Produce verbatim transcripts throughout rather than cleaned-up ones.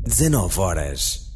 dezanove horas.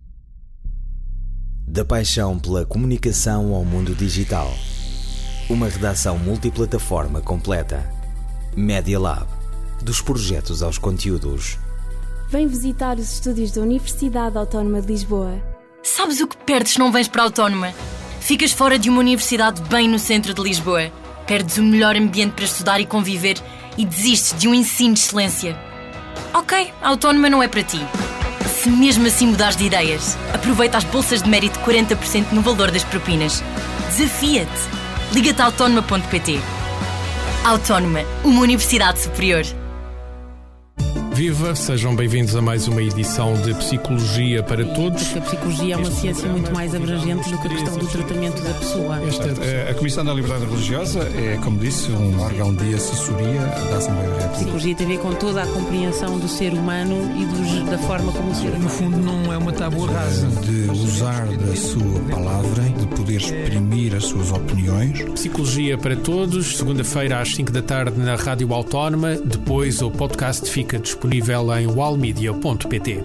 Da paixão pela comunicação ao mundo digital. Uma redação multiplataforma completa. Media Lab. Dos projetos aos conteúdos. Vem visitar os estúdios da Universidade Autónoma de Lisboa. Sabes o que perdes se não vens para a Autónoma? Ficas fora de uma universidade bem no centro de Lisboa. Perdes o melhor ambiente para estudar e conviver e desistes de um ensino de excelência. Ok, a Autónoma não é para ti. Se mesmo assim mudares de ideias, aproveita as bolsas de mérito de quarenta por cento no valor das propinas. Desafia-te! Liga-te a autónoma ponto pt. Autónoma, uma universidade superior. Viva, sejam bem-vindos a mais uma edição de Psicologia para Todos. Porque a psicologia é uma este ciência muito mais abrangente do que a questão do tratamento da pessoa. Esta, a Comissão da Liberdade Religiosa é, como disse, um órgão de assessoria da Assembleia da A República. psicologia tem a ver com toda a compreensão do ser humano e dos, da forma como o ser humano... No fundo, não é uma tábua rasa. De usar da sua palavra, de poder exprimir as suas opiniões. Psicologia para Todos, segunda-feira às cinco da tarde na Rádio Autónoma. Depois o podcast fica disponível em walmedia ponto pt.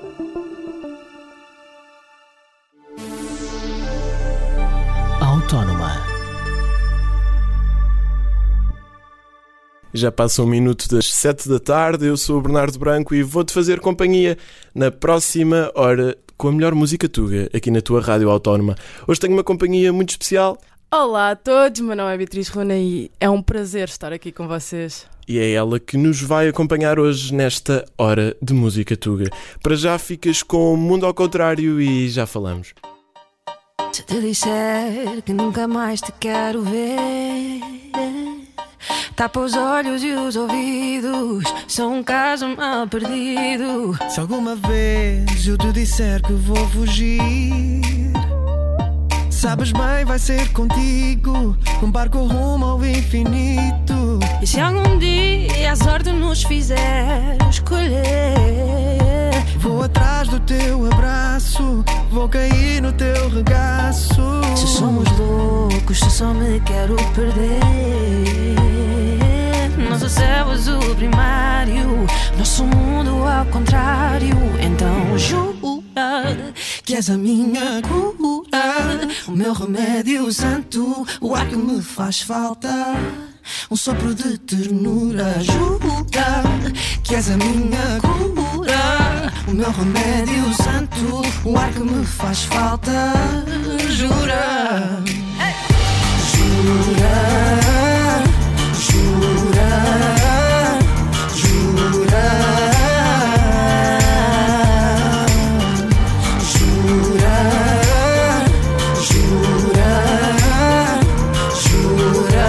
Autónoma. Já passa um minuto das sete da tarde, eu sou o Bernardo Branco e vou-te fazer companhia na próxima hora com a melhor música tuga aqui na tua Rádio Autónoma. Hoje tenho uma companhia muito especial. Olá a todos, meu nome é Beatriz Runa e é um prazer estar aqui com vocês. E é ela que nos vai acompanhar hoje nesta hora de música tuga. Para já ficas com o Mundo ao Contrário e já falamos. Se te disser que nunca mais te quero ver, tapa os olhos e os ouvidos, sou um caso mal perdido. Se alguma vez eu te disser que vou fugir, sabes bem, vai ser contigo, um barco rumo ao infinito. E se algum dia a sorte nos fizer escolher, vou atrás do teu abraço, vou cair no teu regaço. se somos loucos, se só me quero perder, nosso céu azul primário, nosso mundo ao contrário. Então jura que és a minha cura, o meu remédio santo, o ar que me faz falta, um sopro de ternura. Jura que és a minha cura, o meu remédio santo, o ar que me faz falta. Jura, jura, jura, jura, jura, jura, jura.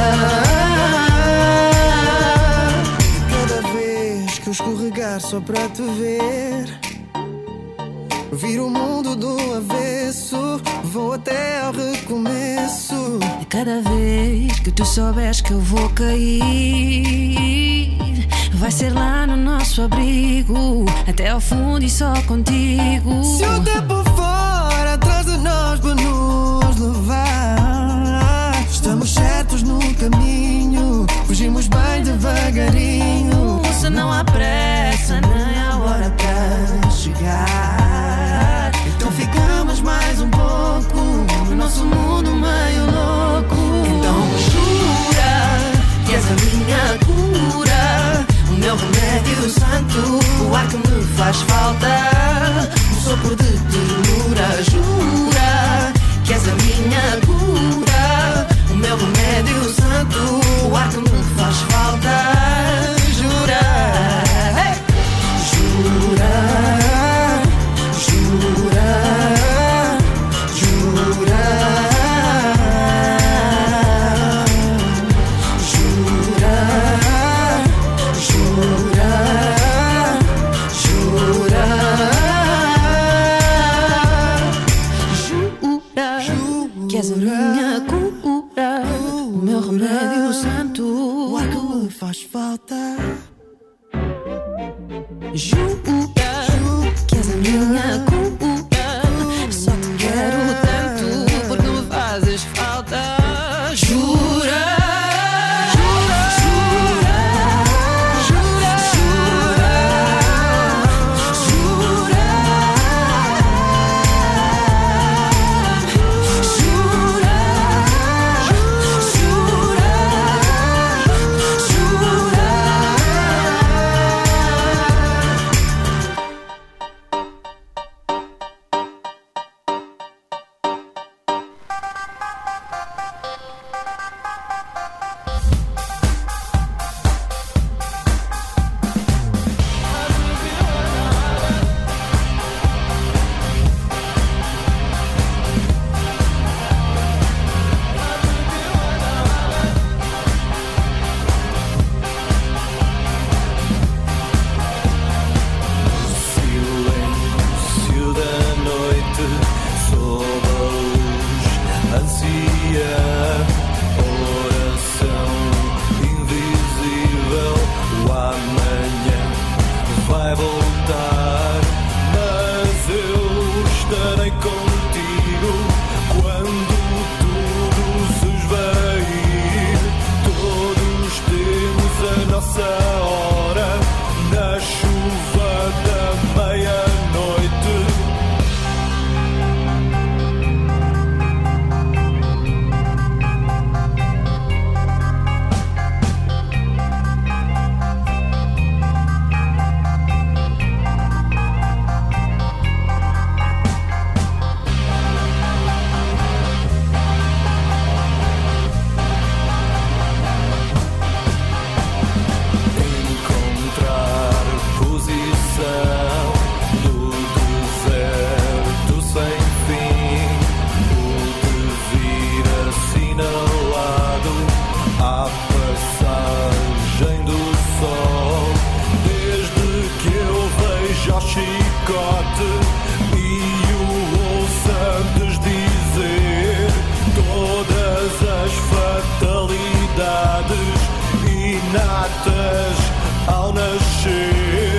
Cada vez que eu escorregar só para te ver, vir o mundo do avesso, vou até ao recomeço. E cada vez que tu souberes que eu vou cair, vai ser lá no nosso abrigo, até ao fundo e só contigo. Se o tempo for atrás de nós para nos levar, estamos certos no caminho, fugimos bem devagarinho. Se não há pressa nem há hora para chegar, Então ficamos mais um pouco no nosso mundo meio louco. Então jura que és a minha cura, o meu remédio santo, o ar que me faz falta, um sopro de ternura. Jura que és a minha cura, o meu remédio santo, o ar que me faz falta. Jura, hey! Jura, jura, jura, jura, jura, jura, jura que és a minha cura, o meu remédio santo, o ar que me faz falta. jura que és a minha cura, só te quero tanto porque me fazes falta. Jura, jura, jura, jura, jura, jura. nossa hora, na chuva da meia-noite. Ao nascer,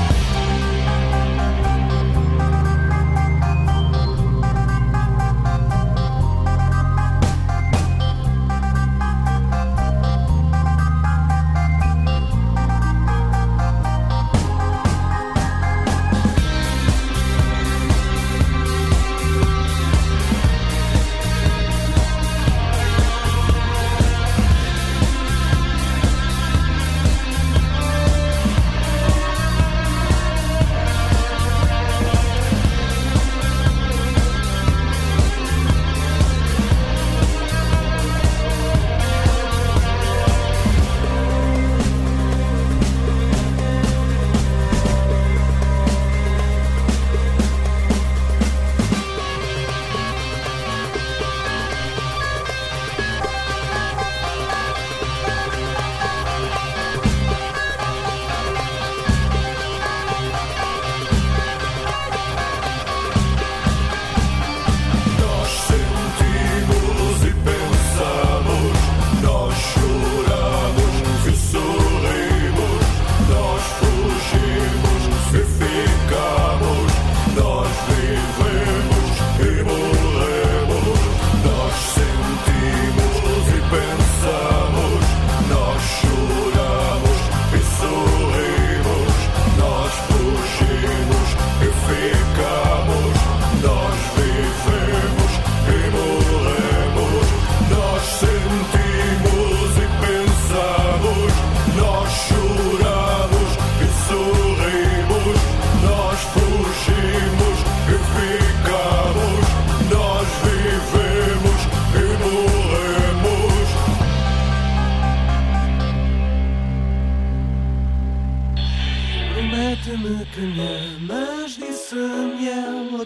promete-me que me amas, disse-me ela.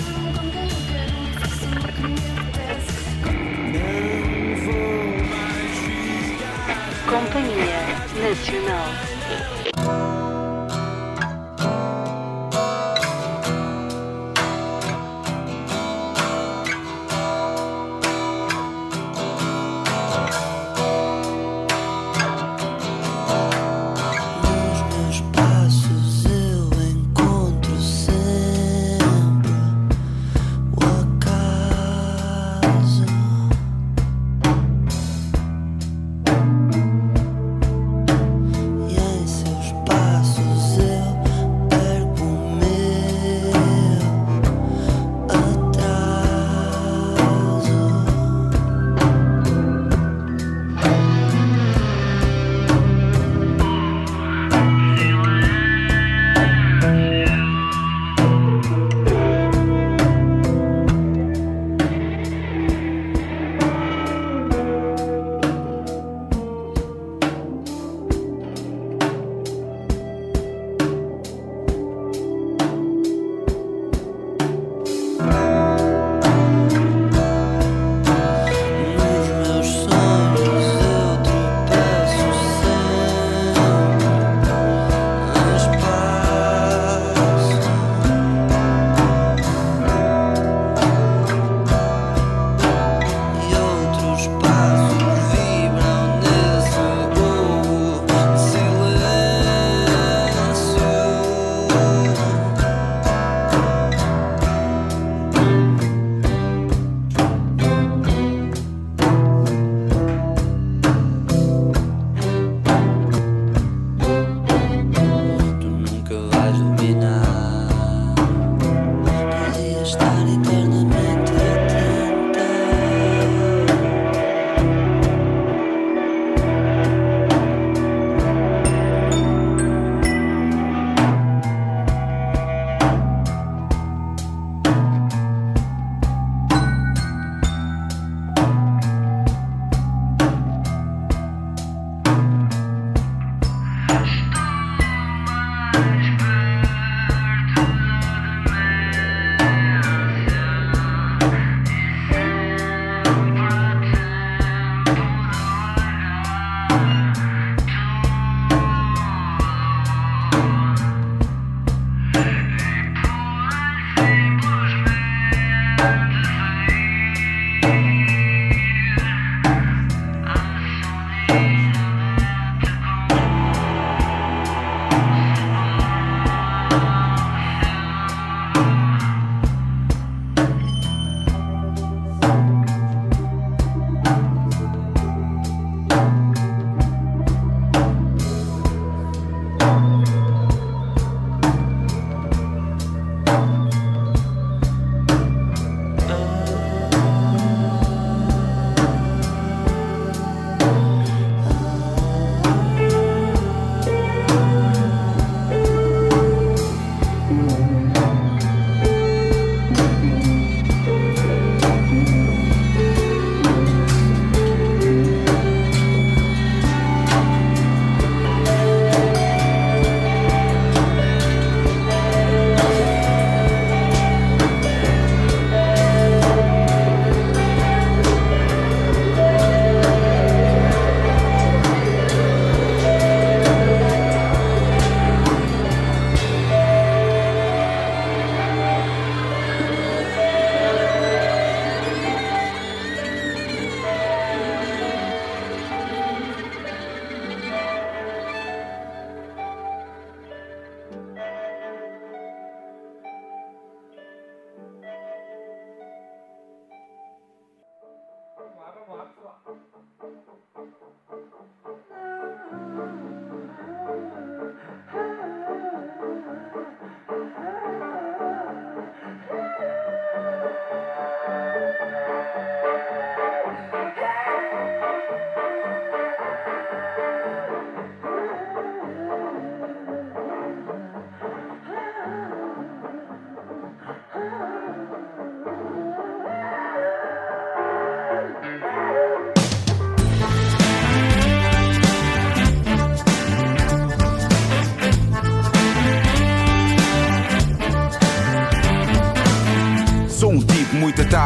Não vou mais ficar. Companhia Nacional. Passos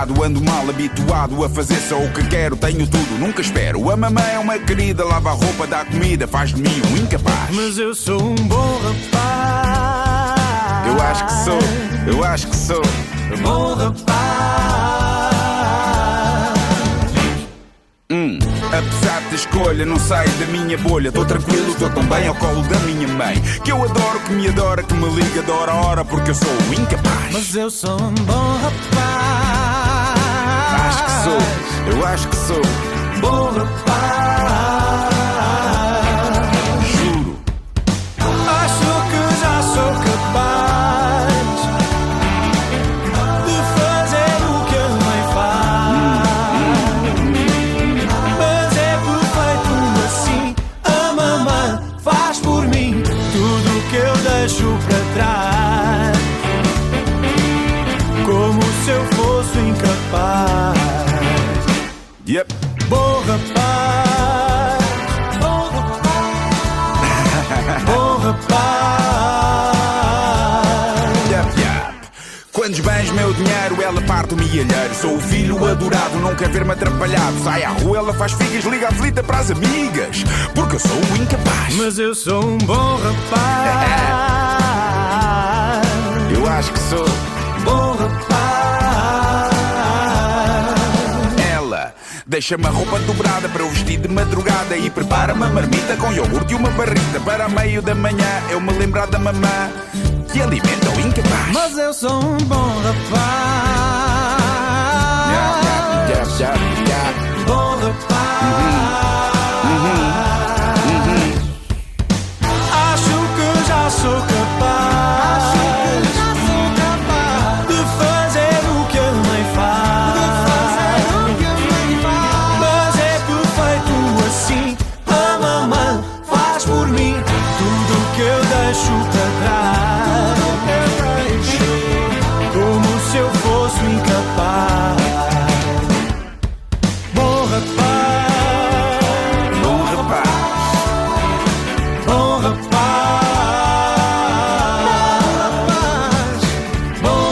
habituado, ando mal habituado a fazer só o que quero. Tenho tudo, nunca espero. A mamãe é uma querida, lava a roupa, dá comida, faz de mim um incapaz. Mas eu sou um bom rapaz. Eu acho que sou, eu acho que sou um bom rapaz. Hum, apesar da escolha, não saio da minha bolha. Tô tranquilo, tô tão bem ao colo da minha mãe, que eu adoro, que me adora, que me liga de hora a hora, porque eu sou um incapaz. Mas eu sou um bom rapaz. Acho que sou, eu acho que sou um bom rapaz. Juro. Acho que já sou capaz de fazer o que a mãe faz. Mas é perfeito assim. A mamãe faz por mim tudo o que eu deixo para trás, como se eu fosse incapaz. Yep. Bom rapaz, bom rapaz, bom rapaz. Yep, yep. Quando bens meu dinheiro, ela parte o milheiro. Sou o filho adorado, não quer ver-me atrapalhado. Sai à rua, ela faz figas, liga a flita para as amigas, porque eu sou o incapaz. Mas eu sou um bom rapaz. Eu acho que sou bom rapaz. Deixa-me a roupa dobrada para eu vestir de madrugada e prepara-me a marmita com iogurte e uma barrita. Para meio da manhã eu me lembrar da mamã que alimenta o incapaz. Mas eu sou um bom rapaz. Yeah, yeah, yeah, yeah, yeah. Bom rapaz. Uhum. Uhum. Uhum. Acho que já sou capaz. Acho que já sou capaz de fazer o que a mãe faz. Por mim, tudo que eu deixo para trás, como se eu fosse incapaz. Bom rapaz, bom rapaz, bom rapaz, bom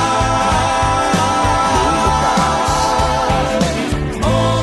rapaz, bom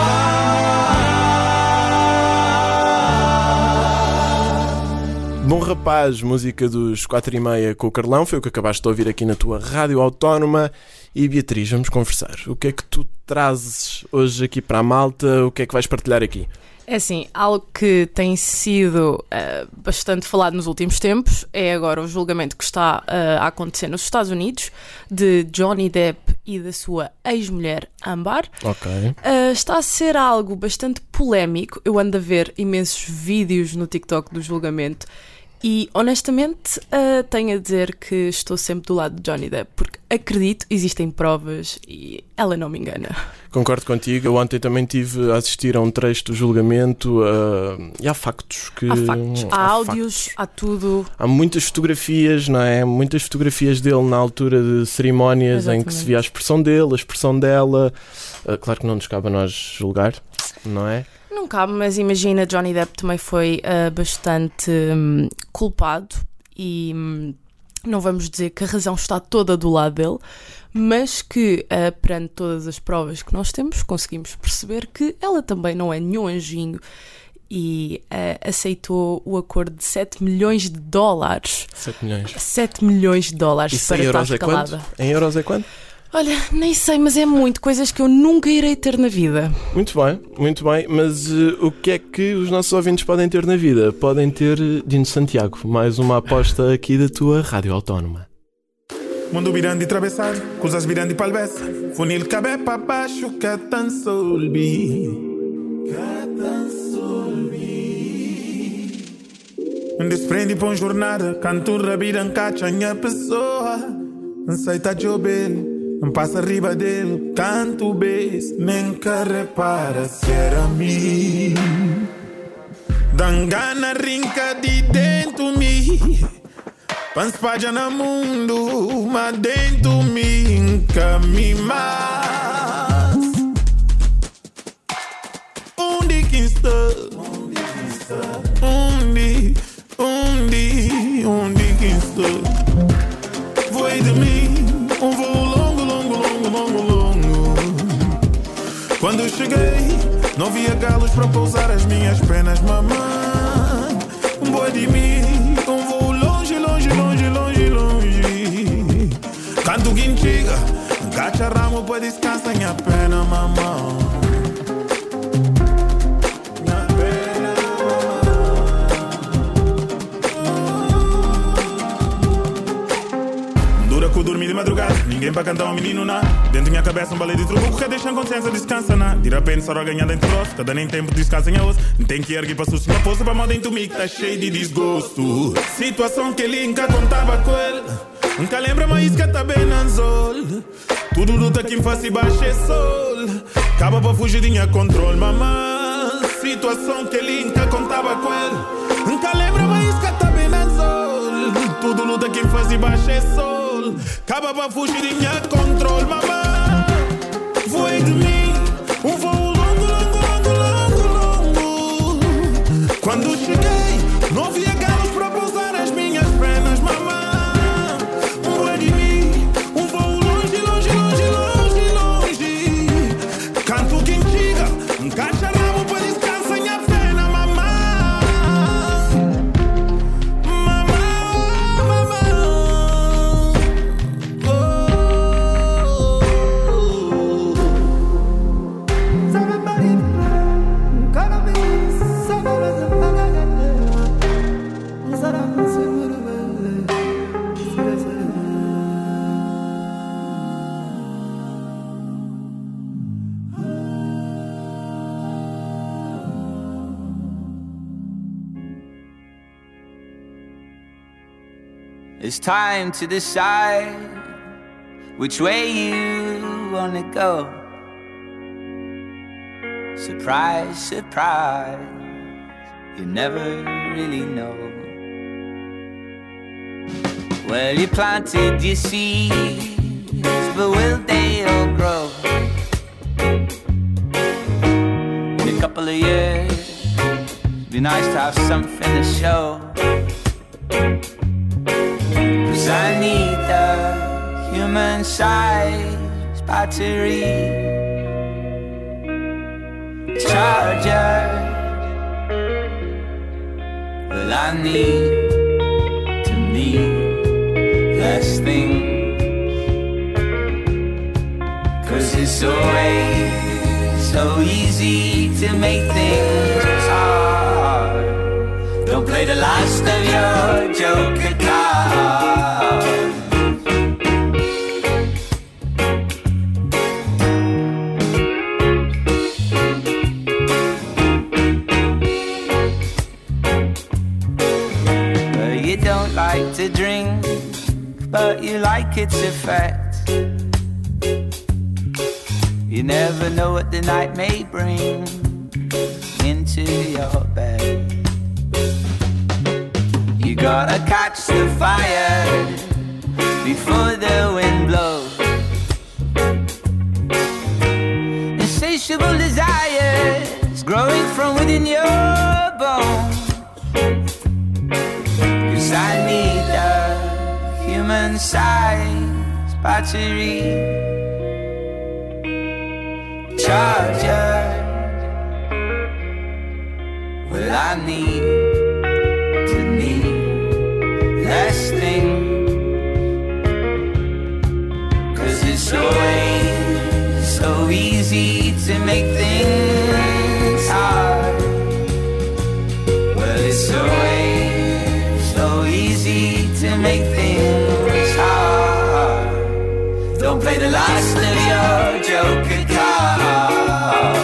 rapaz. Bom Rapaz, música dos quatro e meia com o Carlão, foi o que acabaste de ouvir aqui na tua Rádio Autónoma. E Beatriz, vamos conversar. O que é que tu trazes hoje aqui para a malta? O que é que vais partilhar aqui? É assim, algo que tem sido uh, bastante falado nos últimos tempos é agora o julgamento que está uh, a acontecer nos Estados Unidos de Johnny Depp e da sua ex-mulher Amber. Ok. Uh, está a ser algo bastante polémico. Eu ando a ver imensos vídeos no TikTok do julgamento e, honestamente, uh, tenho a dizer que estou sempre do lado de Johnny Depp, porque acredito, existem provas e ela não me engana. Concordo contigo. Eu ontem também estive a assistir a um trecho do julgamento uh, e há factos que... Há factos, há, há áudios, factos. Há tudo. Há muitas fotografias, não é? Muitas fotografias dele na altura de cerimónias. Exatamente. Em que se via a expressão dele, a expressão dela. Uh, claro que não nos cabe a nós julgar, não é? Não cabe, mas imagina, Johnny Depp também foi uh, bastante um, culpado e um, não vamos dizer que a razão está toda do lado dele, mas que uh, perante todas as provas que nós temos, conseguimos perceber que ela também não é nenhum anjinho e uh, aceitou o acordo de sete milhões de dólares. sete milhões. sete milhões de dólares Isso para em estar euros escalada. É quanto? Em euros é quanto? Olha, nem sei, mas é muito, coisas que eu nunca irei ter na vida. Muito bem, muito bem, mas uh, o que é que os nossos ouvintes podem ter na vida? Podem ter Dino Santiago, mais uma aposta aqui da tua Rádio Autónoma. Mundo virando e atravessar, coisas virando e palvessa, funil cabe para baixo, que tan solbi, que tan solbi. Desprende para uma jornada, canto rabira, encacha a pessoa. Não sei tá jobel, não passa arriba dele, canto bes, nem que repara se era mim. Dangana rinca de dentro mi, panspaja na mundo, mas dentro mi nunca me mais. Onde que está? Onde, onde, onde que está? Voei de mim, um voo longo, longo, longo, longo, longo. para pousar as minhas penas, mamãe. Um boi de mim, um voo longe, longe, longe, longe, longe. Canto guinchiga, gacha ramo para descansar minha pena, mamãe. Dormir de madrugada, ninguém para cantar um menino na. Dentro minha cabeça um balé de truco que deixa a consciência descansa na. De repente só ganhar dentro do rosto, cada nem tempo descansa em osso. Não tem que erguer para susto na poça, para mal dentro mim que tá cheio de desgosto. Situação que ele nunca contava com ele, nunca lembra mais que tá bem na sol. Tudo luta que me faz se baixar sol. Acaba para fugir de minha controle, mamãe. Situação que ele nunca contava com ele, nunca lembra mais que tá bem na sol. Tudo luta que me faz se baixar sol. Acaba para fugir de minha controle, mamãe. Voei de mim, um voo longo, longo, longo, longo, longo. Quando cheguei, não havia galos para pousar as minhas penas, mamãe. Voei de mim, um voo longe, longe, longe, longe, longe. Canto quem chega, um cacharramo para descansar minha pena, mamãe. It's time to decide which way you wanna go. Surprise, surprise, you never really know. Well, you planted your seeds, but will they all grow? In a couple of years, it'd be nice to have something to show. Cause I need a human-sized battery charger. Well, I need to need less things. Cause it's always so easy to make things hard. Don't play the last of your joker card. Well, you don't like to drink, but you like its effect. You never know what the night may bring into your bed. You gotta catch the fire before the wind blows. Insatiable desires growing from within your bones. Cause I need a human-sized battery charger. Well, I need to need less things. Cause it's always so easy to make things hard. Well, it's always so easy to make things hard. Don't play the last of your joker card.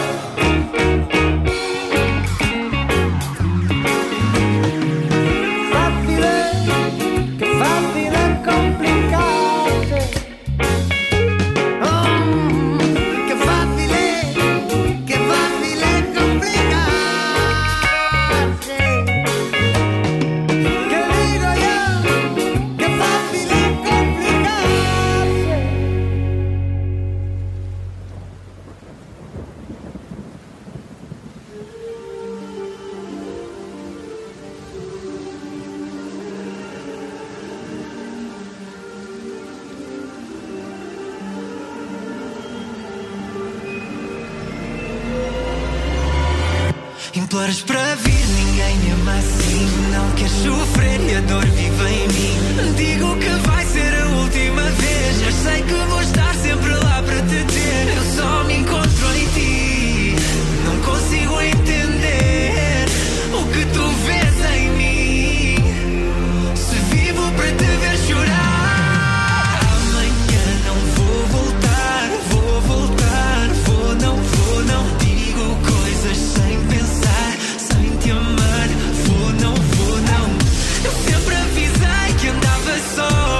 imploras para vir, ninguém me ama assim. Não queres sofrer e a dor vive em mim. Digo que vai ser a última vez, mas sei que vou estar sempre lá para te ter. Eu só me encontro em ti, não consigo entender o que tu vês em mim. Se vivo para te ver chorar, amanhã não vou voltar, vou voltar, vou não, vou não. Digo coisas sem pensar, sem te amar, vou não, vou não. Eu sempre avisei que andava só,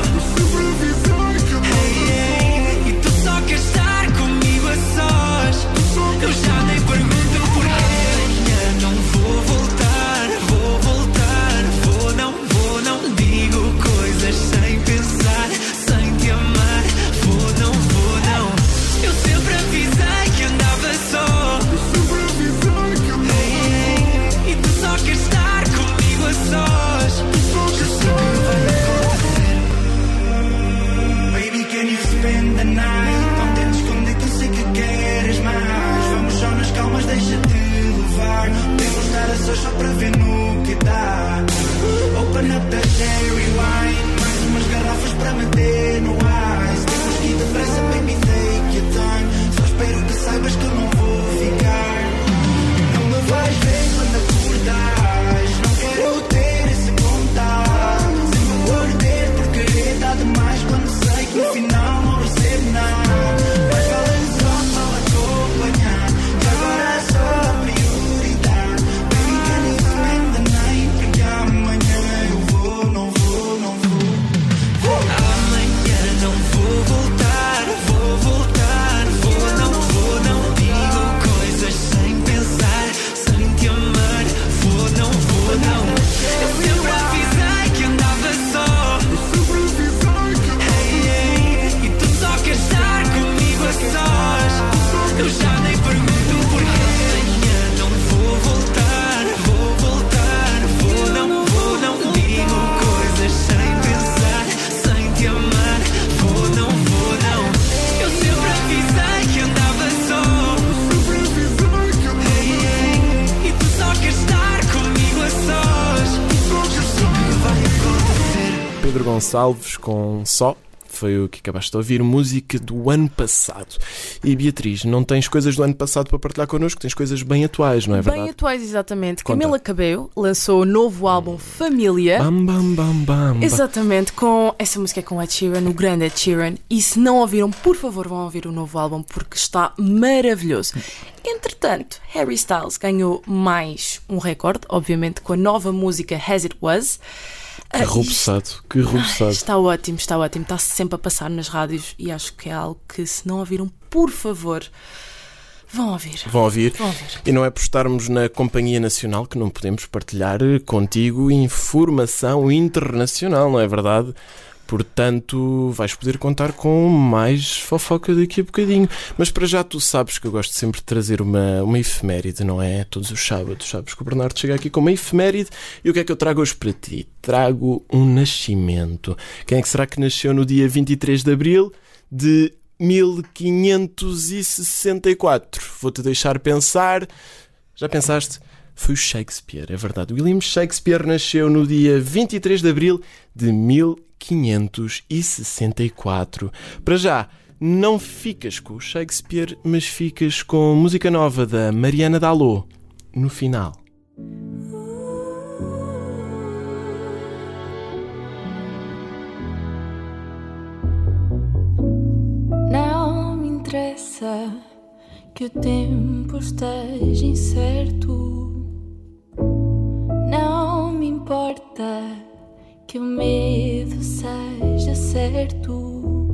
hey, hey, e tu só queres estar comigo a sós. Eu já nem pergunto porquê. Amanhã não vou voltar, vou voltar, vou não, vou não. Digo coisas sem pensar, sem te amar, vou não, vou não. Eu sempre avisei que andava só, hey, hey, e tu só queres estar comigo a sós. Eu sei que vai acontecer. Baby, can you spend the night? Não tentes esconder que eu sei que queres mais. Vamos só nas calmas, deixa-te levar. Temos estar a sós só para ver no que dá. Open up the cherry wine, mais umas garrafas para meter no ice. Temos que ir depressa, baby, take your time. Só espero que saibas que eu não vou ficar. Não me vais ver quando acordares. Não quero ter esse contato. Sempre vou arder por querer dar demais quando sei que no final não recebo nada. Mas vale só mal acompanhar, que agora é só a prioridade. Baby, can you spend the night? Porque amanhã eu vou, não vou, não vou. Amanhã não vou voltar, vou voltar, vou não, vou não. Digo coisas sem pensar, sem te amar, vou não, vou não. Eu sempre avisei que andava só, hey, hey, e tu só queres estar comigo a sós. Eu já nem pergunto porquê. Amanhã não vou voltar, vou voltar, vou não, vou não. Digo coisas sem pensar, sem te amar, vou não, vou não. Eu sempre avisei que andava só, hey, hey, e tu só queres estar comigo a sós. Eu sei que vai acontecer. Pedro Gonçalves com Só. Foi o que acabaste de ouvir, música do ano passado. E Beatriz, não tens coisas do ano passado para partilhar connosco, tens coisas bem atuais, não é verdade? Bem atuais, exatamente. Conta. Camila Cabello lançou o novo álbum Família. Bam, bam, bam, bam. Exatamente, com essa música é com Ed Sheeran, o grande Ed Sheeran. E se não ouviram, por favor, vão ouvir o novo álbum porque está maravilhoso. Entretanto, Harry Styles ganhou mais um recorde, obviamente, com a nova música As It Was. Que rubuçado, que rubuçado. Está ótimo, está ótimo. Está-se sempre a passar nas rádios e acho que é algo que, se não ouviram, por favor, vão ouvir. Vão ouvir. Vão ouvir. E não é por estarmos na Companhia Nacional que não podemos partilhar contigo informação internacional, não é verdade? Portanto, vais poder contar com mais fofoca daqui a bocadinho. Mas para já tu sabes que eu gosto sempre de trazer uma, uma efeméride, não é? Todos os sábados, sabes que o Bernardo chega aqui com uma efeméride. E o que é que eu trago hoje para ti? Trago um nascimento. Quem é que será que nasceu no dia vinte e três de abril de mil quinhentos e sessenta e quatro? Vou-te deixar pensar. Já pensaste? Foi o Shakespeare, é verdade. William Shakespeare nasceu no dia vinte e três de abril de mil quinhentos e sessenta e quatro. Para já, não ficas com o Shakespeare, mas ficas com música nova da Mariana Dalô, no final. Não me interessa que o tempo esteja incerto. Não me importa que o medo seja certo.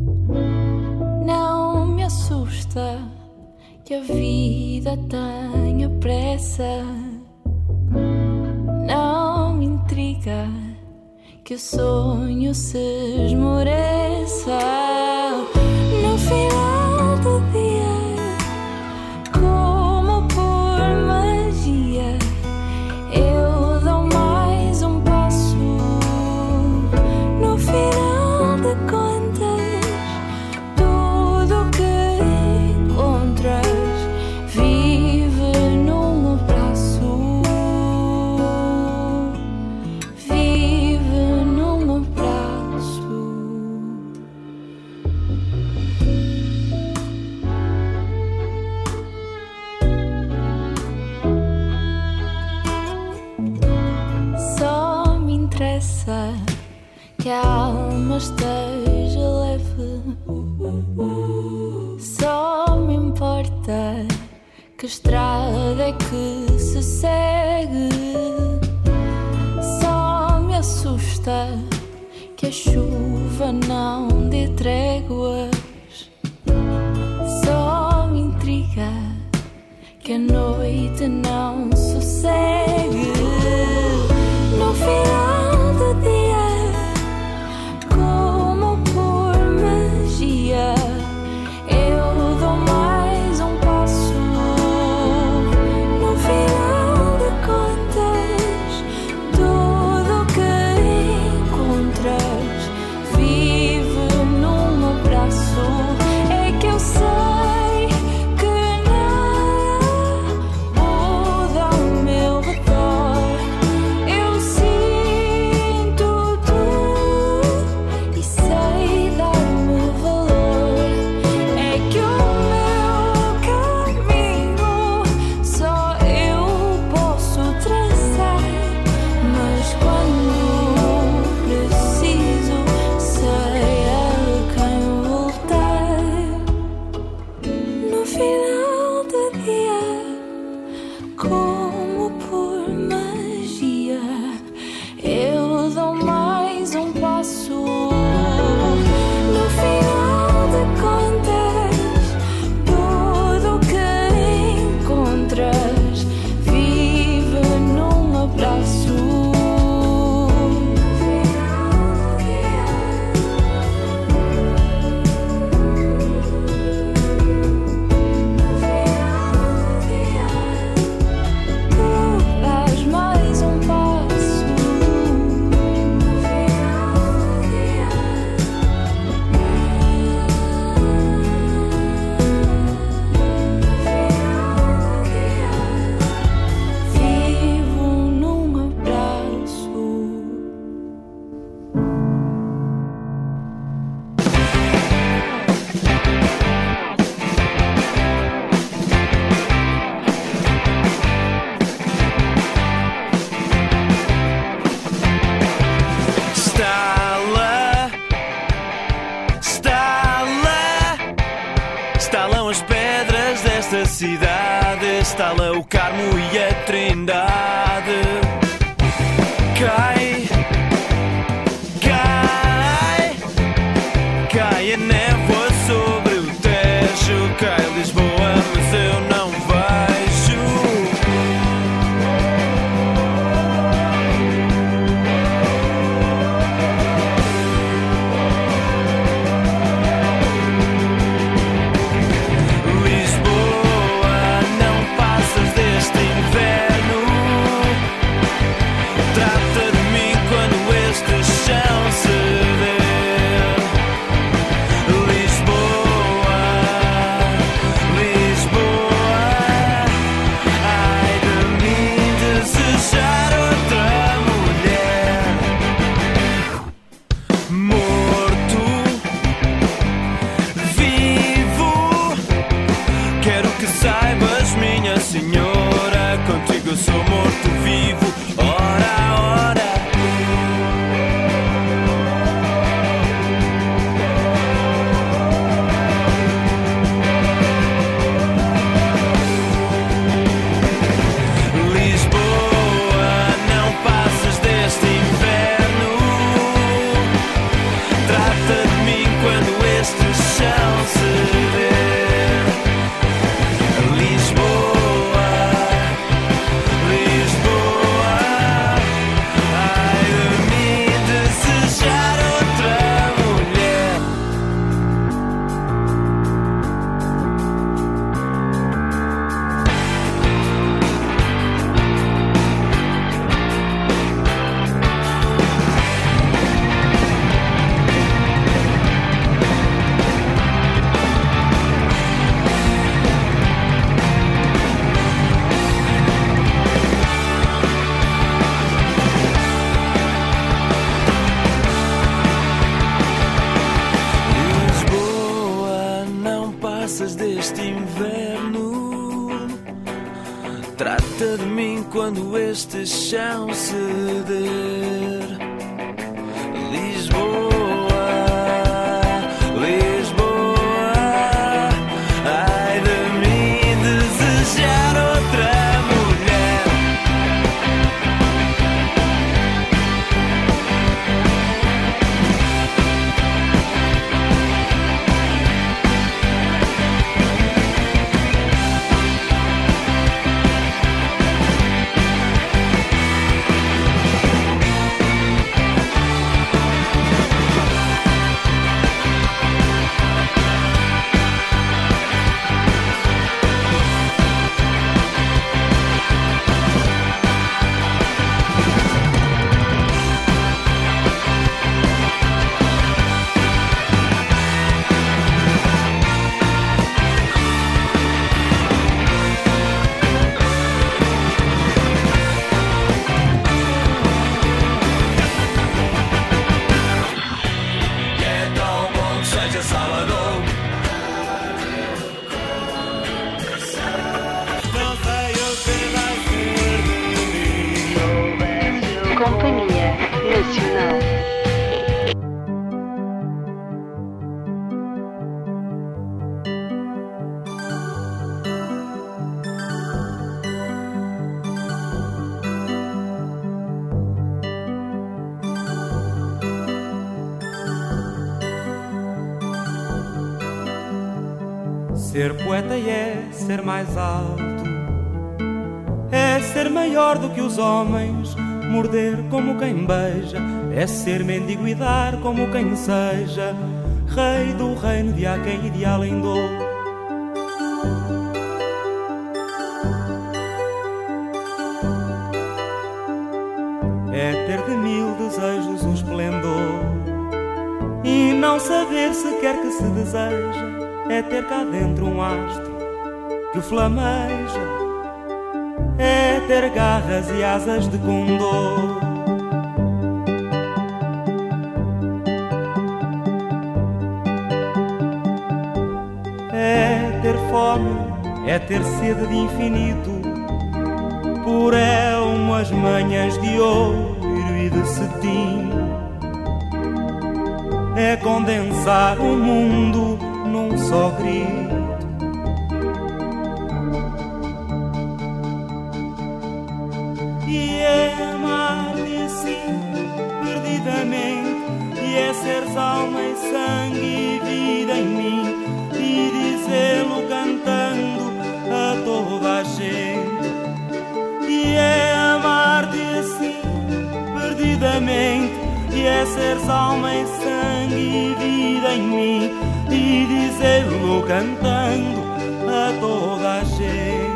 Não me assusta que a vida tenha pressa. Não me intriga que o sonho se esmoreça. No final do dia, como por magia, eu dou mais um passo. No final de contas, tudo que encontras vive num abraço. interessa que a alma esteja leve. Só me importa que estrada é que se segue. Só me assusta que a chuva não dê tréguas. Só me intriga que a noite não sossegue. No final do dia, como por magia, eu dou mais um passo. No final de contas, tudo que encontras vive num abraço. É que eu sei que nada muda ao meu redor. Eu sinto tudo e sei dar-me valor. É que o meu caminho só eu posso traçar, mas quando preciso sei a quem voltar. No final do dia, como por magia, eu dou mais um passo. No final de contas, tudo que encontras vive num abraço. Tu dás mais um passo. Vivo num abraço. Estala, estala, estalam as pedras desta cidade, estala o Carmo e a Trindade. Cai, cai, cai a névoa sobre o Tejo, cai Lisboa, mas eu não vejo. Lisboa, não passas deste inverno. Trata de mim quando este chão ceder. Lisboa, Lisboa, ai de mim desejar outra mulher. Morto, vivo, quero que saibas, minha senhora, contigo eu sou morto-vivo, ora, ora. Lisboa, não passas deste inverno. Trata de mim quando este chão ceder. Lisboa, Lisboa, ai de mim desejar outra mulher. Lisboa, não passas deste inverno. Trata de mim quando este chão ceder. Ser poeta é ser mais alto, é ser maior do que os homens, morder como quem beija, é ser mendigo e dar como quem seja, rei do reino de há quem e de além do. É ter de mil desejos o esplendor e não saber sequer que se deseja, é ter cá dentro um astro que flameja, é ter garras e asas de condor. É ter fome, é ter sede de infinito, por é umas manhãs de ouro e de cetim, é condensar o mundo num só grito. E é amar-te assim, perdidamente, e é seres alma e sangue e vida em mim, e dizê-lo cantando a toda a gente. E é amar-te assim, perdidamente, e é seres alma e sangue e vida em mim, e dizê-lo cantando a toda a gente.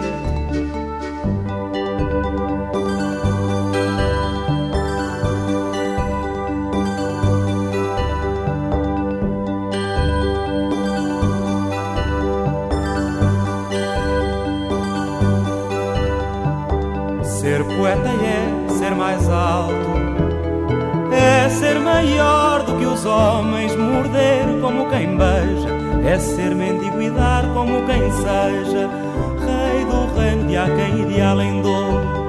Ser poeta é ser mais alto, é ser maior do que os homens, morder como quem beija, é ser mendigo e dar como quem seja, rei do reino de há quem e de além do.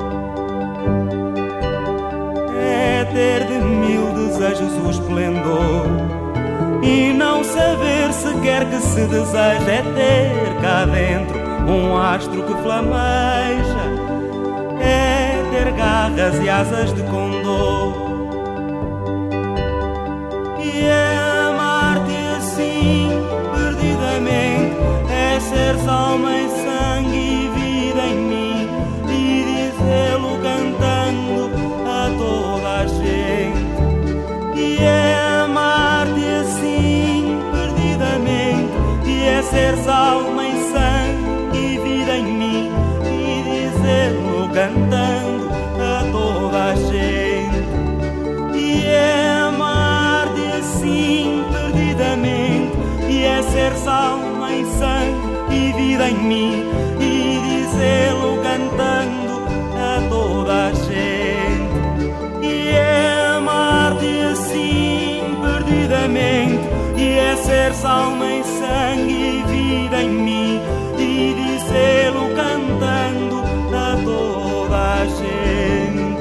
É ter de mil desejos o esplendor e não saber sequer que se deseja, é ter cá dentro um astro que flameja, é ter garras e asas de condor. E é amar-te assim, perdidamente, é seres alma e sangue e vida em mim, e dizê-lo cantando a toda a gente. E é amar-te assim, perdidamente, e é seres alma e sangue e vida em mim, e dizê-lo cantando a toda a gente. E é amar-te assim, perdidamente, e é seres alma e sangue e vida em mim, e dizê-lo cantando a toda a gente. E é amar-te assim, perdidamente, e é seres alma e sangue e vida em mim, e dizê-lo cantando a toda a gente.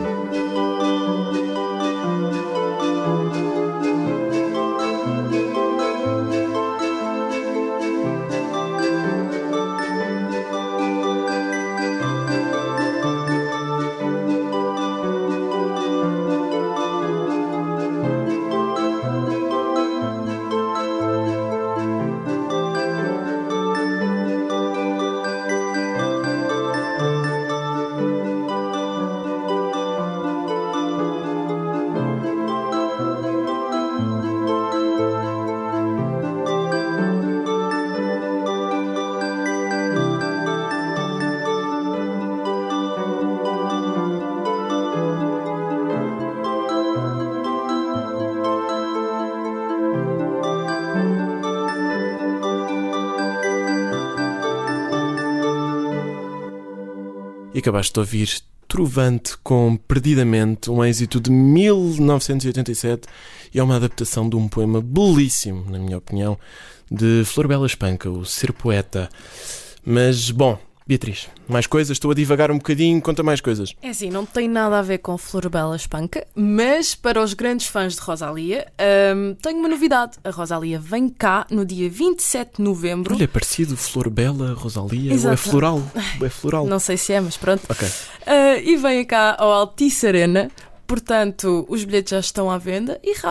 E acabaste de ouvir Trovante com Perdidamente, um êxito de mil novecentos e oitenta e sete, e é uma adaptação de um poema belíssimo, na minha opinião, de Flor Bela Espanca, o Ser Poeta. Mas, bom, Beatriz, mais coisas? Estou a divagar um bocadinho, conta mais coisas. É assim, não tem nada a ver com Flor Bela Espanca, mas para os grandes fãs de Rosalia, hum, tenho uma novidade. A Rosalia vem cá no dia vinte e sete de novembro. Olha, é parecido, Flor Bela, Rosalia, Exato. ou é floral? Ou é floral? Não sei se é, mas pronto. Ok. Uh, e vem cá ao Altice Arena. Portanto, os bilhetes já estão à venda e rápido, porque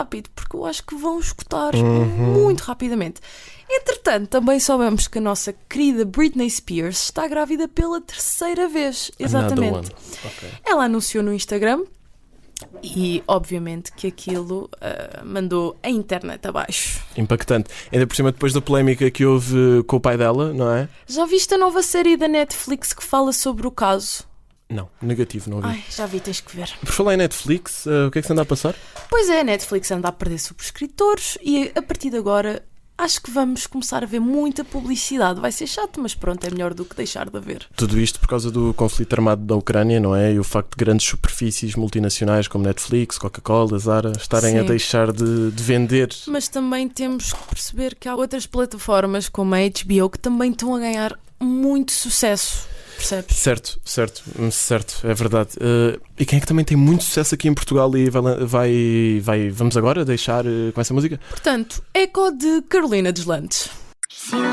porque eu acho que vão escutar Uhum. muito rapidamente. Entretanto, também soubemos que a nossa querida Britney Spears está grávida pela terceira vez. Exatamente. Another one. Okay. Ela anunciou no Instagram e, obviamente, que aquilo uh, mandou a internet abaixo. Impactante. Ainda por cima, depois da polémica que houve com o pai dela, não é? Já viste a nova série da Netflix que fala sobre o caso? Não, negativo, não vi. Ai, já vi, tens que ver. Por falar em Netflix, uh, o que é que se anda a passar? Pois é, a Netflix anda a perder subscritores e a partir de agora acho que vamos começar a ver muita publicidade. Vai ser chato, mas pronto, é melhor do que deixar de haver. Tudo isto por causa do conflito armado da Ucrânia, não é? E o facto de grandes superfícies multinacionais como Netflix, Coca-Cola, Zara estarem Sim. a deixar de, de vender. Mas também temos que perceber que há outras plataformas como a H B O que também estão a ganhar muito sucesso. Percebes? Certo, certo, certo, é verdade. Uh, e quem é que também tem muito sucesso aqui em Portugal e vai, vai, vai vamos agora deixar uh, com essa música? Portanto, Eco de Carolina Deslandes. Silêncio,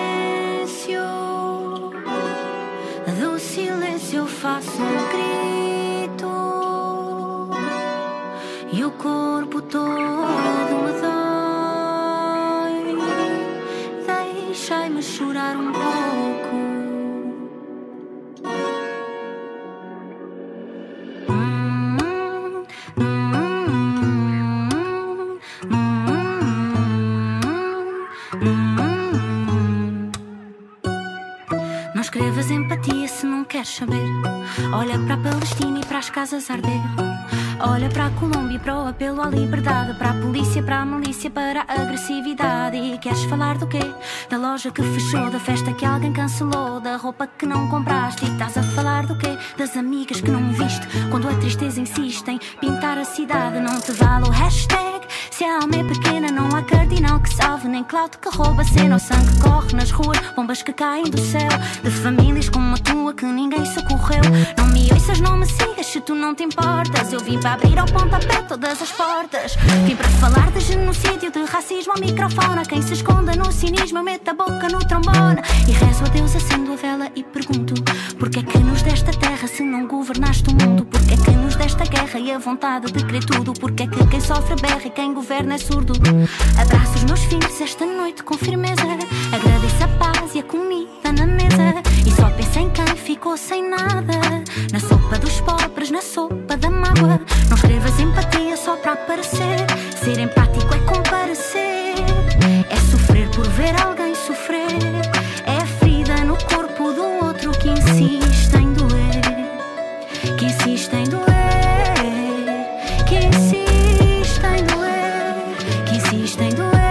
do silêncio faço um grito e o corpo todo me dói. Deixai-me chorar um pouco. Não escrevas empatia se não queres saber. Olha para a Palestina e para as casas a arder. Olha para a Colômbia e para o apelo à liberdade. Para a polícia, para a milícia, para a agressividade. E queres falar do quê? Da loja que fechou, da festa que alguém cancelou, da roupa que não compraste. E estás a falar do quê? Das amigas que não viste. Quando a tristeza insiste em pintar a cidade, não te vale o hashtag. Se a alma é pequena, não há cardinal que salve, nem cloud que rouba a cena. O sangue corre nas ruas, bombas que caem do céu, de famílias como a tua que ninguém socorreu. Não me ouças, não me sigas se tu não te importas. Eu vim para abrir ao pontapé todas as portas. Vim para falar de genocídio, de racismo ao microfone. A quem se esconda no cinismo, eu meto a boca no trombone. E rezo a Deus, acendo a vela e pergunto: porque é que nos desta terra se não governaste o mundo? Porque é que nos desta guerra e a vontade de querer tudo? Porque é que quem sofre berra e quem governa é surdo? Abraço os meus filhos esta noite com firmeza. Agradeço a paz e a comida na mesa. E só penso em quem ficou sem nada, na sopa dos pobres, na sopa da mágoa. Não escrevas empatia só para aparecer. Ser empático é comparecer. É sofrer por ver alguém sofrer. É a ferida no corpo do outro que insiste em doer. Que insiste em doer. Que insiste em doer. Que insiste em doer.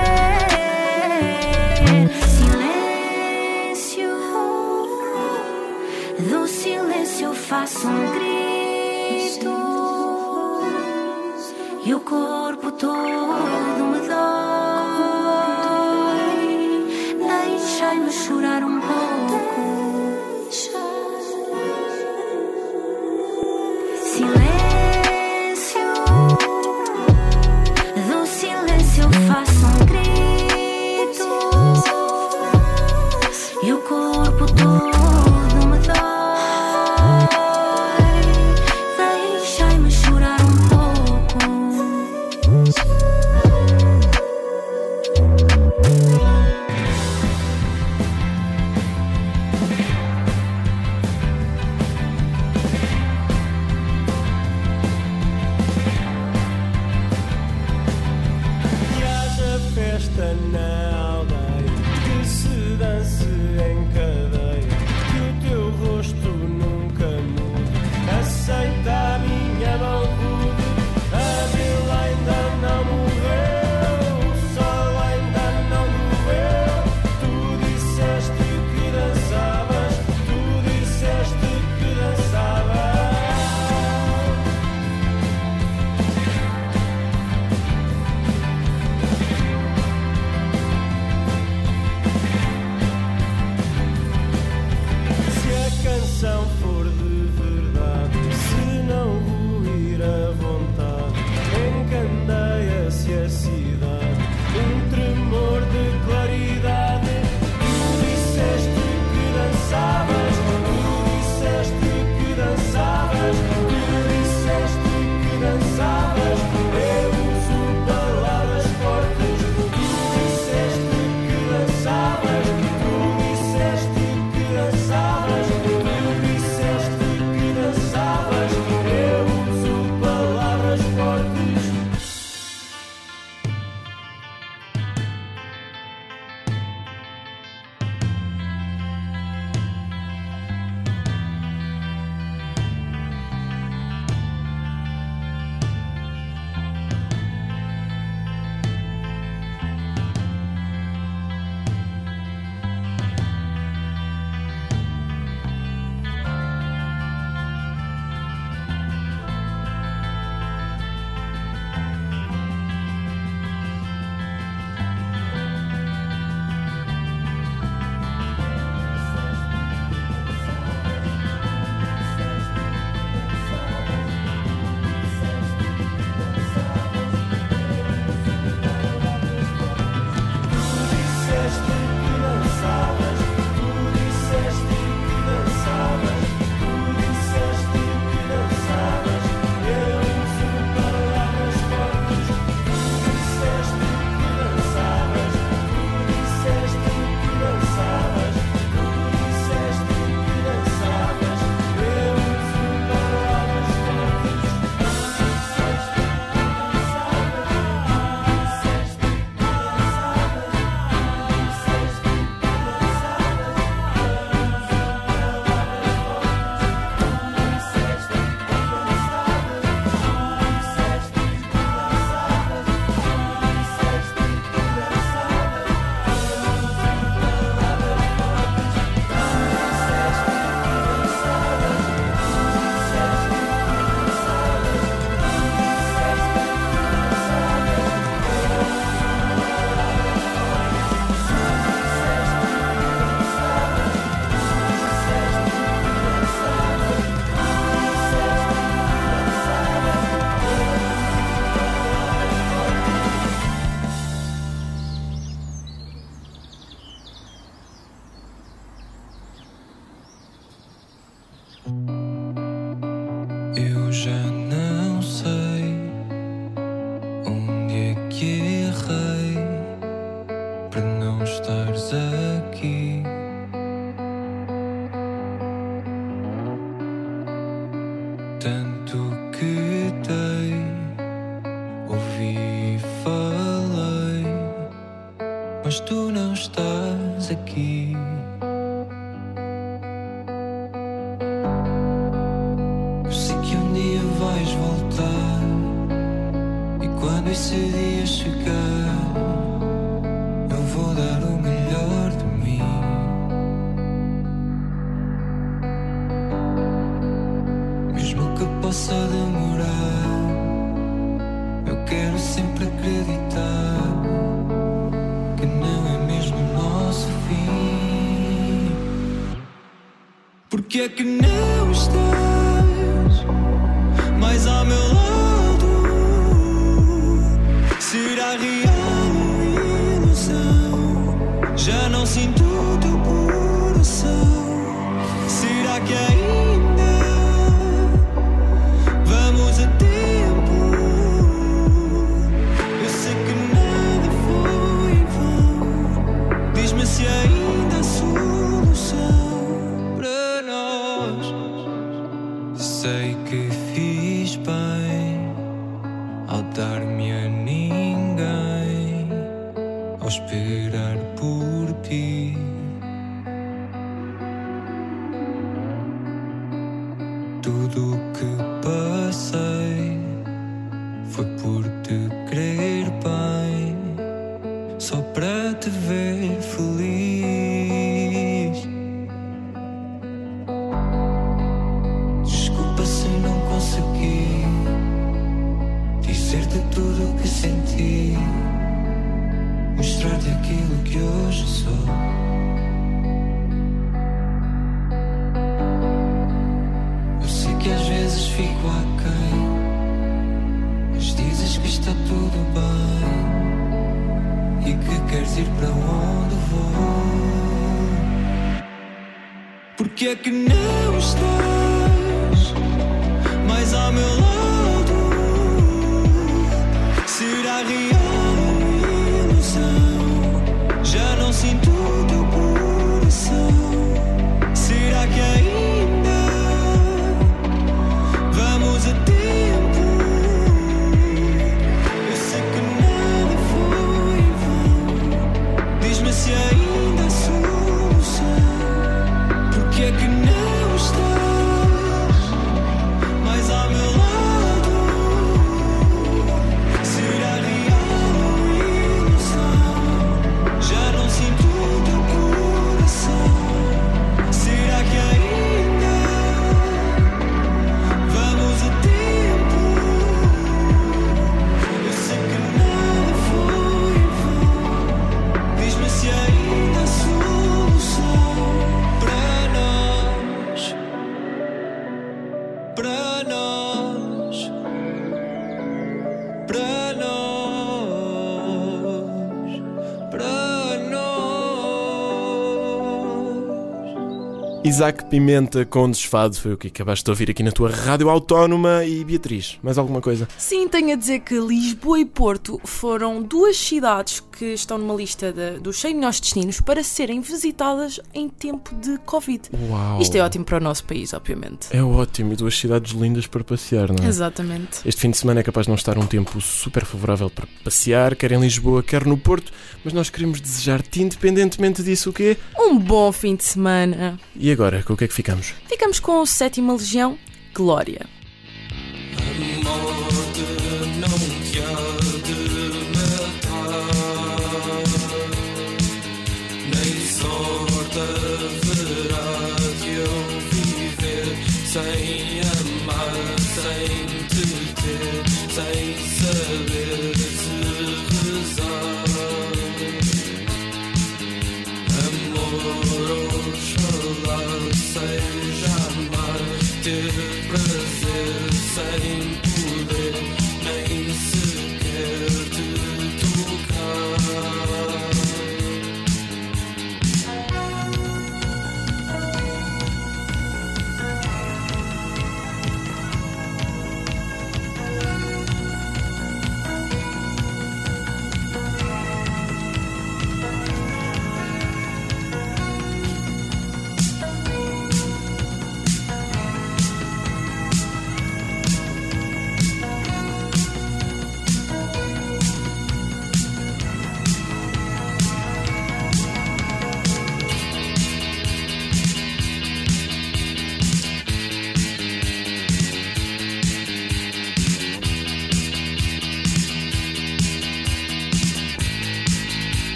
Silêncio, do silêncio eu faço um grito e o corpo todo me dói. Deixai-me chorar um pouco. Silêncio, do silêncio eu faço um grito e o corpo todo me dói. Deixai-me chorar um pouco. Que haja festa na aldeia, que se dance em cadeia, que o teu rosto nunca mude. Aceita a minha mão rude, a vila ainda não morreu, o sol ainda não doeu. Tu disseste que dançavas, tu disseste que dançavas. que errei para não estares aqui. Tanto que dei, ouvi e falei, mas tu não estás aqui. Eu sei que um dia vais voltar, e quando esse dia chegar, eu vou dar o melhor de mim. Mesmo que possa demorar, eu quero sempre acreditar que não é mesmo o nosso fim. Porque é que não estás mais ao meu lado? Será real ou ilusão? Já não sinto o teu coração. Será que ainda vamos a tempo? Eu sei que nada foi em vão. Diz-me se ainda há solução para nós. Sei que fiz bem ao dar-me a ninguém, ao esperar por ti. Tudo o que passei foi por te querer bem, só para te ver feliz. Desculpa se não consegui dizer-te tudo o que senti, mostrar-te aquilo que hoje sou. Eu sei que às vezes fico aquém, mas dizes que está tudo bem e que queres ir para onde vou. Porque é que não estás mais ao meu lado? Será real ou ilusão? Já não sinto o teu coração. Será que ainda vamos a tempo? Eu sei que nada foi em vão. Diz-me se ainda há solução. Porque é que não estás mais ao meu lado? Será real ou ilusão? Já não sinto o teu coração. Será que ainda vamos a tempo? Eu sei que nada foi em vão. Diz-me se ainda há solução para nós, para nós, para nós, para nós. Isaac Pimenta com Desfado foi o que acabaste de ouvir aqui na tua Rádio Autónoma. E Beatriz, mais alguma coisa? Sim, tenho a dizer que Lisboa e Porto foram duas cidades que estão numa lista de, dos cem melhores destinos para serem visitadas em tempo de Covid. Uau. Isto é ótimo para o nosso país, obviamente. É ótimo, e duas cidades lindas para passear, não é? Exatamente. Este fim de semana é capaz de não estar um tempo super favorável para passear, quer em Lisboa, quer no Porto, mas nós queremos desejar-te, independentemente disso, o quê? Um bom fim de semana. E agora, com o que é que ficamos? Ficamos com a Sétima Legião, Glória. Não te há de matar, nem sorte haverá de eu viver sem amar, sem te ter, sem saber se rezar. Amor, oxalá seja amar, ter prazer sem poder nem sequer te tocar.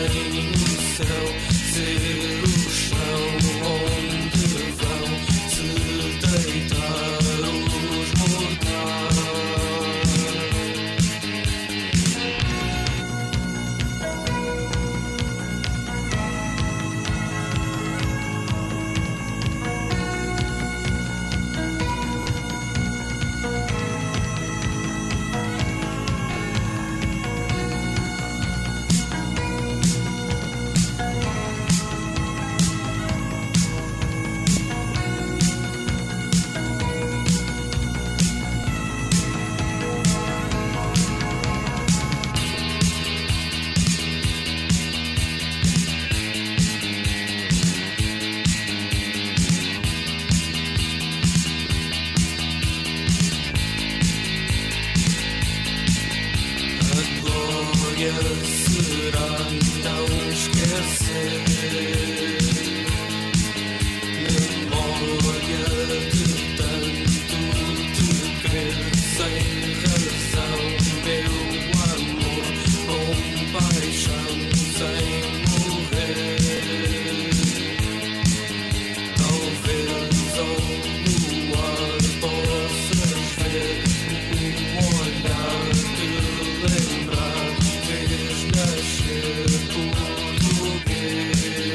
sem o céu ser o chão onde vão se deitar os mortais. Será não esquecer memória de tanto te querer sem razão, meu amor, com paixão sem morrer. Talvez ao luar possas ver um olhar de lembrar. Nascer português.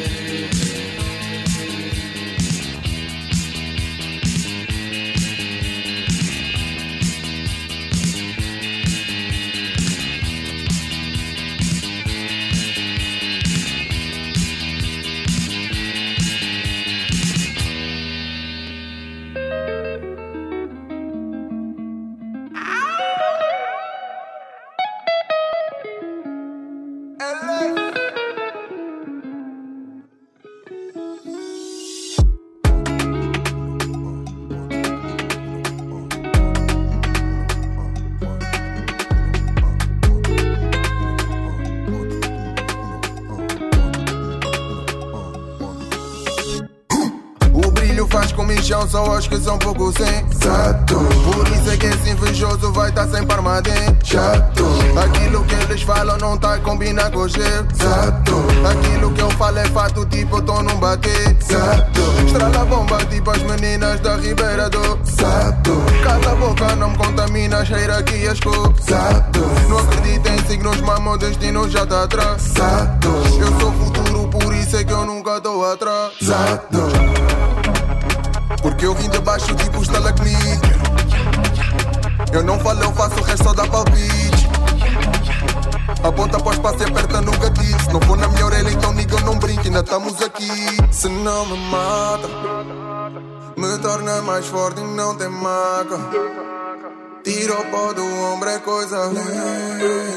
Faz comichão, só acho que são pouco sensato. Por isso é que esse invejoso vai tá sempre armadinho. Chato. Aquilo que eles falam não tá a combinar com o seu. Exato. Aquilo que eu falo é fato, tipo eu tô num bate. Exato. Estrala bomba tipo as meninas da Ribeira do Exato. Cala a boca, não me contamina, cheira aqui as cores. Exato. Não acredito em signos, mamo, o destino já tá atrás. Exato. Eu sou futuro, por isso é que eu nunca tô atrás. Exato. Porque eu vim de baixo tipo estalactite. Eu não falo, eu faço, o resto só dá palpite. Aponta para o espaço e aperta no gatilho. Se não for na minha orelha, então niga, eu não brinco, ainda estamos aqui. Se não me mata, me torna mais forte e não tem maca. Tira o pó do ombro, é coisa leve.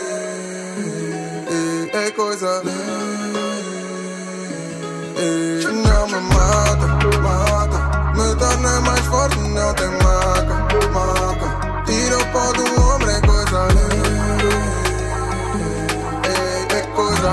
É coisa leve. Se não me mata, mata. Me torna mais forte, não tem maca, maca. Tira o pó do ombro, é coisa leve. É, é coisa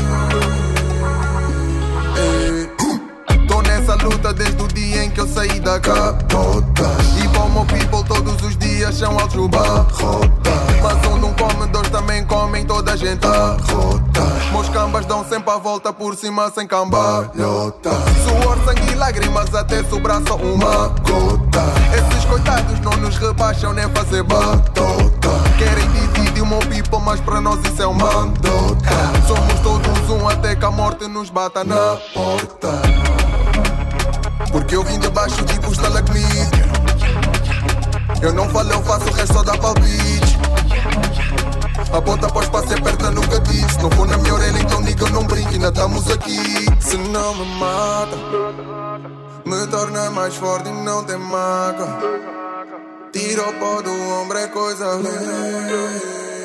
leve. Tô nessa luta desde o dia em que eu saí da capota. E para o meu people todos os dias são altos barrota. Mas um não come, dois também comem, toda a gente arrota. Meus cambas dão sempre a volta por cima sem cambalhota. Suor, sangue e lágrimas até sobrar só uma gota. Esses coitados não nos rebaixam nem fazer batota. Querem dividir o meu people, mas para nós isso é uma mandota. Somos todos um até que a morte nos bata na porta. Porque eu vim de baixo tipo estalactite. Eu não falo, eu faço, o resto só dá palpite. Aponta para o espaço e aperta no gatilho. Se não for na minha orelha, então diga, eu não brinco, ainda estamos aqui. Se não me mata, me torna mais forte e não tem maca. Tira o pó do ombro, é coisa leve.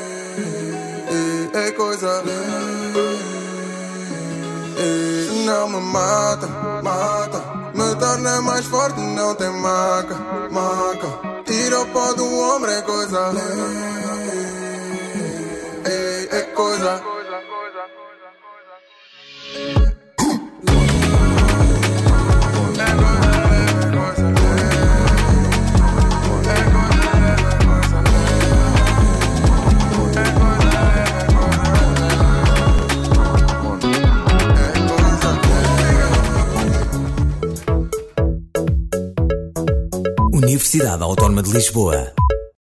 É coisa leve. Se não me mata, mata. Me torna mais forte e não tem maca, maca. Tira o pó do ombro, é coisa leve. É, é coisa. Universidade Autónoma de Lisboa.